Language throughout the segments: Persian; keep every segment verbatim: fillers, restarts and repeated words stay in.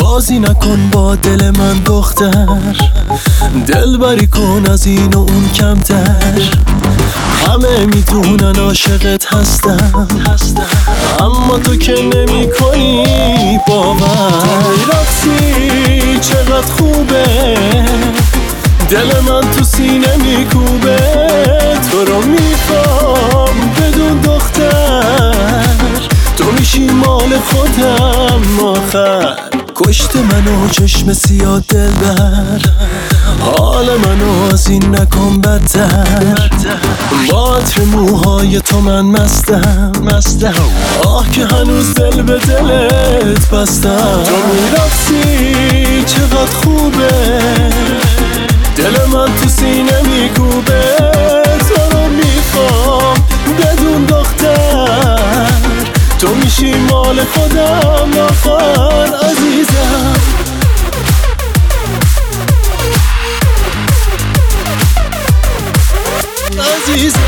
بازی نکن با دل من دختر، دل بری کن از این و اون کمتر. همه میدونن عاشقت هستم، اما تو که نمی کنی باور. رقصی چقدر خوبه، دل من تو سینه میکوبه. تو رو میخوام بدون دختر، تو میشی مال خودم آخر. کشت منو چشم سیاه دلبر، حال منو از این نکن بدتر. با عطر موهای تو من مستم، مستم آه که هنوز دل به دلت بستم. تو میرقصی چقدر خوبه، دل من تو سینه میکوبه. تو رو میخوام بدون دختر، تو میشی مال خودم آخر عزیزم. عزیزم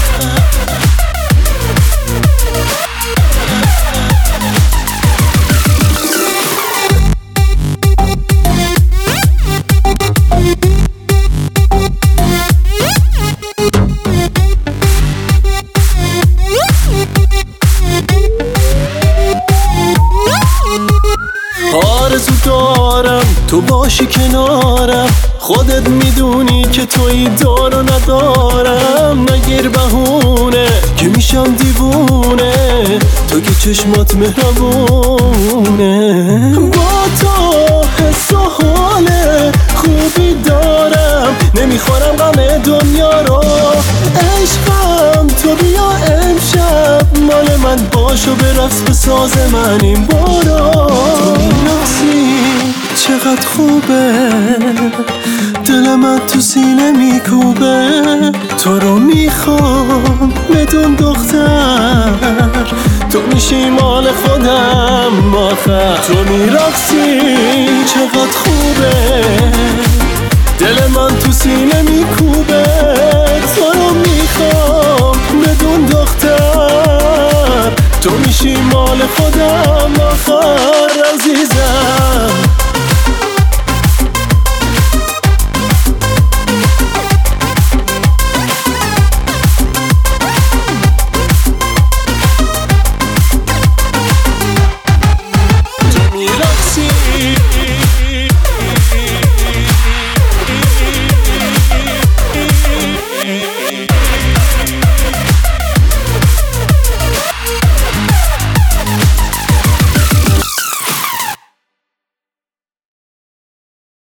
آرزو دارم تو باشی کنارم، خودت میدونی که توی دارو ندارم. نگیر بهونه که میشم دیوونه، تو که چشمات مهربونه. با تو حس و حال خوبی دارم، نمیخورم غم دنیا رو. عشقم تو بیا امشب مال من باش و برقص به ساز من این بارو. چقدر خوبه، دل من تو سینه میکوبه. تو رو میخوام بدون دختر، تو میشی مال خودم آخر. تو میرقصی چقدر خوبه، دل من تو سینه میکوبه. تو رو میخوام بدون دختر، تو میشی مال خودم آخر.